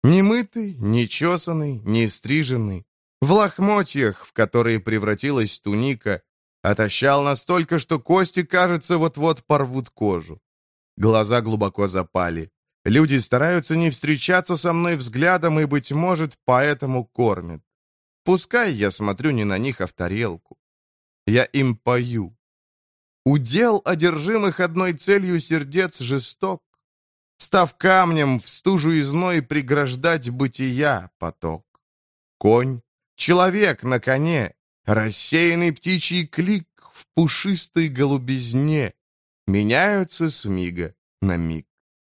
Немытый, нечесанный, не стриженный, в лохмотьях, в которые превратилась туника, отощал настолько, что кости, кажется, вот-вот порвут кожу. Глаза глубоко запали. Люди стараются не встречаться со мной взглядом и, быть может, поэтому кормят. Пускай я смотрю не на них, а в тарелку. Я им пою. Удел одержимых одной целью сердец жесток, став камнем в стужу и зной преграждать бытия поток. Конь, человек на коне, рассеянный птичий клик в пушистой голубизне меняются с мига на миг.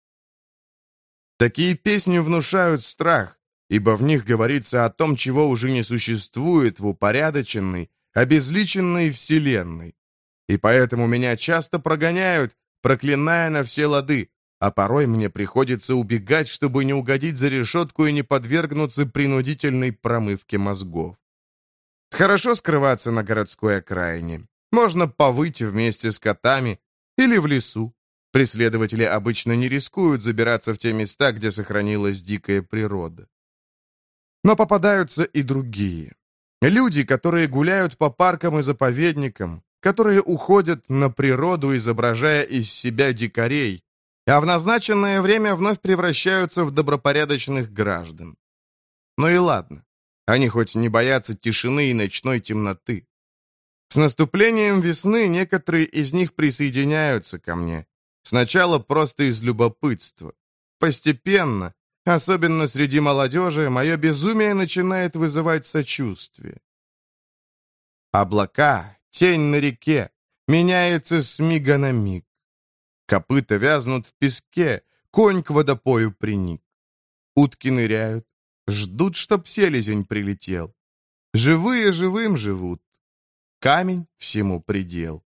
Такие песни внушают страх, ибо в них говорится о том, чего уже не существует в упорядоченной, обезличенной вселенной. И поэтому меня часто прогоняют, проклиная на все лады, а порой мне приходится убегать, чтобы не угодить за решетку и не подвергнуться принудительной промывке мозгов. Хорошо скрываться на городской окраине. Можно повыть вместе с котами или в лесу. Преследователи обычно не рискуют забираться в те места, где сохранилась дикая природа. Но попадаются и другие. Люди, которые гуляют по паркам и заповедникам, которые уходят на природу, изображая из себя дикарей, а в назначенное время вновь превращаются в добропорядочных граждан. Ну и ладно, они хоть не боятся тишины и ночной темноты. С наступлением весны некоторые из них присоединяются ко мне. Сначала просто из любопытства. Постепенно, особенно среди молодежи, мое безумие начинает вызывать сочувствие. Облака, тень на реке, меняется с мига на миг. Копыта вязнут в песке, конь к водопою приник. Утки ныряют, ждут, чтоб селезень прилетел. Живые живым живут. Камень всему предел.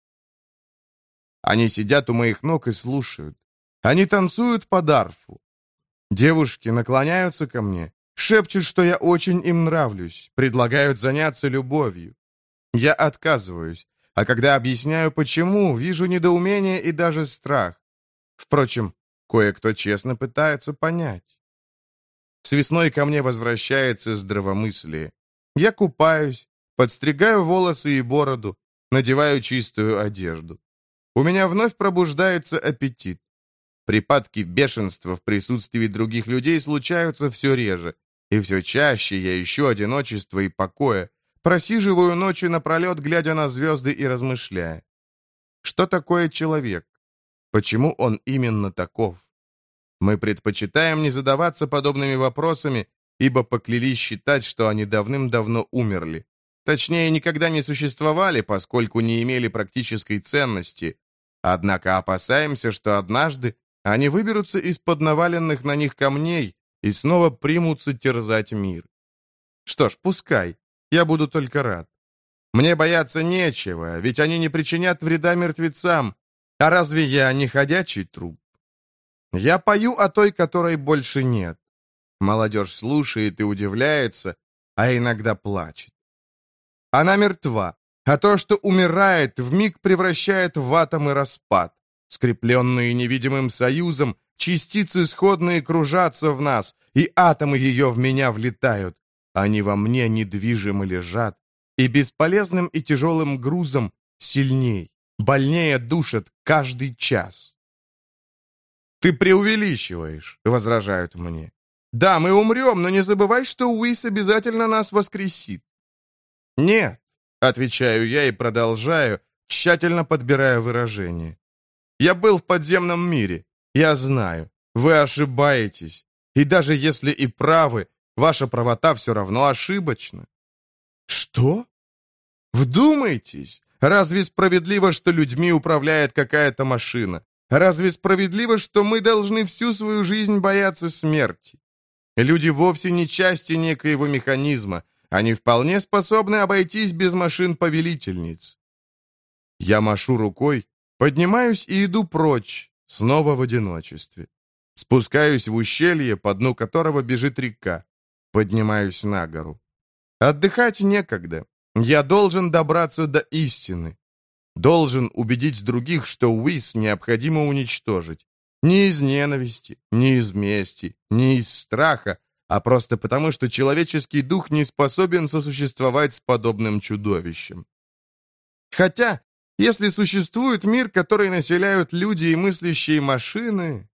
Они сидят у моих ног и слушают. Они танцуют под арфу. Девушки наклоняются ко мне, шепчут, что я очень им нравлюсь, предлагают заняться любовью. Я отказываюсь, а когда объясняю, почему, вижу недоумение и даже страх. Впрочем, кое-кто честно пытается понять. С весной ко мне возвращается здравомыслие. Я купаюсь, подстригаю волосы и бороду, надеваю чистую одежду. У меня вновь пробуждается аппетит. Припадки бешенства в присутствии других людей случаются все реже, и все чаще я ищу одиночества и покоя, просиживаю ночи напролет, глядя на звезды и размышляя. Что такое человек? Почему он именно таков? Мы предпочитаем не задаваться подобными вопросами, ибо поклялись считать, что они давным-давно умерли. Точнее, никогда не существовали, поскольку не имели практической ценности. Однако опасаемся, что однажды они выберутся из-под наваленных на них камней и снова примутся терзать мир. Что ж, пускай. Я буду только рад. Мне бояться нечего, ведь они не причинят вреда мертвецам. А разве я не ходячий труп? Я пою о той, которой больше нет. Молодежь слушает и удивляется, а иногда плачет. Она мертва, а то, что умирает, вмиг превращает в атом и распад. Скрепленные невидимым союзом, частицы сходные кружатся в нас, и атомы ее в меня влетают. Они во мне недвижимо лежат, и бесполезным и тяжелым грузом сильней, больнее душат каждый час. «Ты преувеличиваешь», — возражают мне. «Да, мы умрем, но не забывай, что Уис обязательно нас воскресит». «Нет», — отвечаю я и продолжаю, тщательно подбирая выражение. «Я был в подземном мире. Я знаю. Вы ошибаетесь. И даже если и правы, ваша правота все равно ошибочна». «Что? Вдумайтесь. Разве справедливо, что людьми управляет какая-то машина? Разве справедливо, что мы должны всю свою жизнь бояться смерти? Люди вовсе не части некоего механизма. Они вполне способны обойтись без машин-повелительниц». Я машу рукой, поднимаюсь и иду прочь, снова в одиночестве. Спускаюсь в ущелье, по дну которого бежит река. Поднимаюсь на гору. Отдыхать некогда. Я должен добраться до истины. Должен убедить других, что Уис необходимо уничтожить. Не из ненависти, не из мести, не из страха, а просто потому, что человеческий дух не способен сосуществовать с подобным чудовищем. Хотя, если существует мир, который населяют люди и мыслящие машины...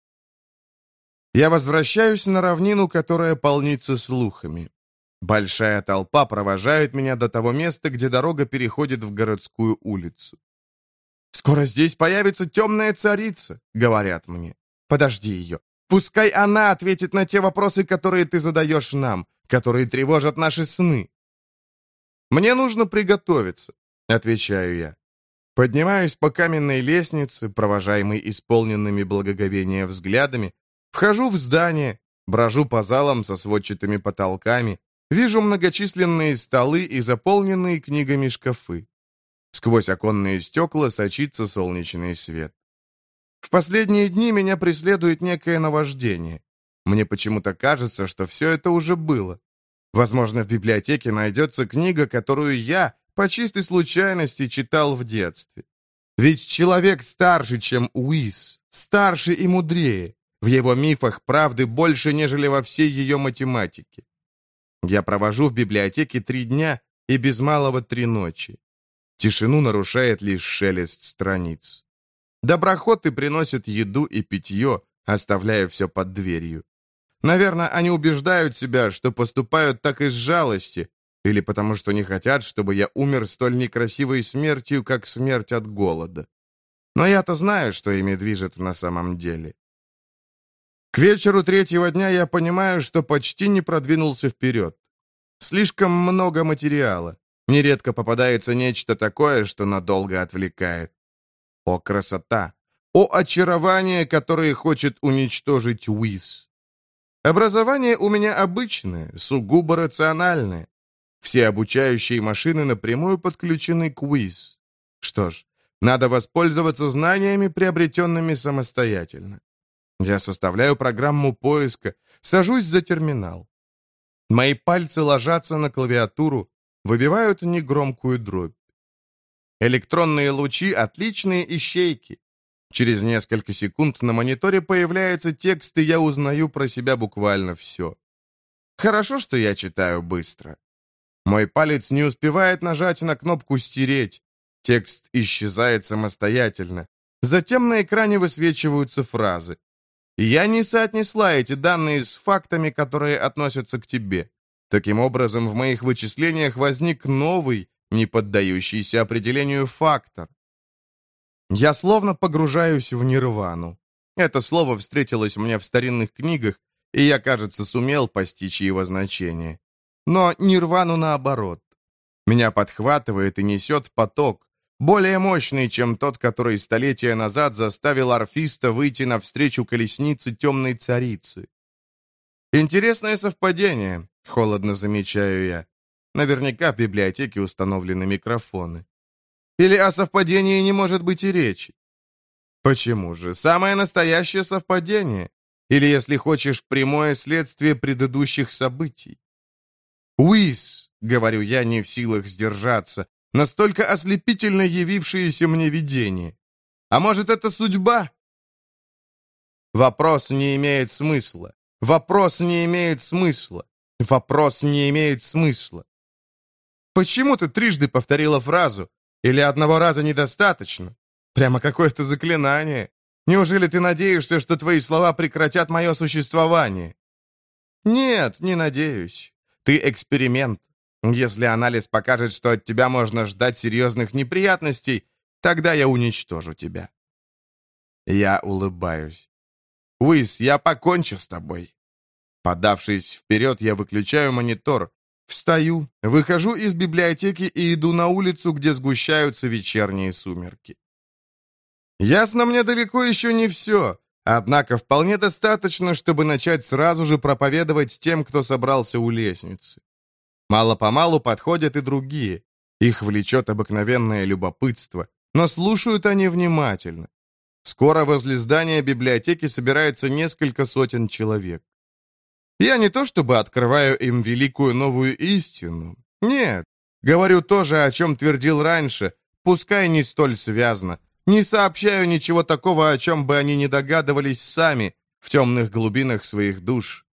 Я возвращаюсь на равнину, которая полнится слухами. Большая толпа провожает меня до того места, где дорога переходит в городскую улицу. «Скоро здесь появится темная царица», — говорят мне. «Подожди ее. Пускай она ответит на те вопросы, которые ты задаешь нам, которые тревожат наши сны». «Мне нужно приготовиться», — отвечаю я. Поднимаюсь по каменной лестнице, провожаемой исполненными благоговения взглядами, вхожу в здание, брожу по залам со сводчатыми потолками, вижу многочисленные столы и заполненные книгами шкафы. Сквозь оконные стекла сочится солнечный свет. В последние дни меня преследует некое наваждение. Мне почему-то кажется, что все это уже было. Возможно, в библиотеке найдется книга, которую я, по чистой случайности, читал в детстве. Ведь человек старше, чем Уис, старше и мудрее. В его мифах правды больше, нежели во всей ее математике. Я провожу в библиотеке 3 дня и без малого 3 ночи. Тишину нарушает лишь шелест страниц. Доброхоты приносят еду и питье, оставляя все под дверью. Наверное, они убеждают себя, что поступают так из жалости, или потому что не хотят, чтобы я умер столь некрасивой смертью, как смерть от голода. Но я-то знаю, что ими движет на самом деле. К вечеру 3-го дня я понимаю, что почти не продвинулся вперед. Слишком много материала. Нередко попадается нечто такое, что надолго отвлекает. О, красота! О, очарование, которое хочет уничтожить Уис! Образование у меня обычное, сугубо рациональное. Все обучающие машины напрямую подключены к Уис. Что ж, надо воспользоваться знаниями, приобретенными самостоятельно. Я составляю программу поиска, сажусь за терминал. Мои пальцы ложатся на клавиатуру, выбивают негромкую дробь. Электронные лучи — отличные ищейки. Через несколько секунд на мониторе появляется текст, и я узнаю про себя буквально все. Хорошо, что я читаю быстро. Мой палец не успевает нажать на кнопку «Стереть». Текст исчезает самостоятельно. Затем на экране высвечиваются фразы. Я не соотнесла эти данные с фактами, которые относятся к тебе. Таким образом, в моих вычислениях возник новый, не поддающийся определению фактор. Я словно погружаюсь в нирвану. Это слово встретилось мне в старинных книгах, и я, кажется, сумел постичь его значение. Но нирвану наоборот. Меня подхватывает и несет поток, более мощный, чем тот, который столетия назад заставил орфиста выйти навстречу колеснице темной царицы. Интересное совпадение, холодно замечаю я. Наверняка в библиотеке установлены микрофоны. Или о совпадении не может быть и речи? Почему же? Самое настоящее совпадение. Или, если хочешь, прямое следствие предыдущих событий. «Уис», — говорю я, не в силах сдержаться, настолько ослепительно явившееся мне видение. А может, это судьба? Вопрос не имеет смысла. Вопрос не имеет смысла. Вопрос не имеет смысла. Почему ты трижды повторила фразу? Или одного раза недостаточно? Прямо какое-то заклинание. Неужели ты надеешься, что твои слова прекратят мое существование? Нет, не надеюсь. Ты эксперимент. Если анализ покажет, что от тебя можно ждать серьезных неприятностей, тогда я уничтожу тебя. Я улыбаюсь. Уис, я покончу с тобой. Подавшись вперед, я выключаю монитор, встаю, выхожу из библиотеки и иду на улицу, где сгущаются вечерние сумерки. Ясно, мне далеко еще не все, однако вполне достаточно, чтобы начать сразу же проповедовать тем, кто собрался у лестницы. Мало-помалу подходят и другие. Их влечет обыкновенное любопытство, но слушают они внимательно. Скоро возле здания библиотеки собирается несколько сотен человек. Я не то чтобы открываю им великую новую истину. Нет, говорю то же, о чем твердил раньше, пускай не столь связно. Не сообщаю ничего такого, о чем бы они не догадывались сами в темных глубинах своих душ.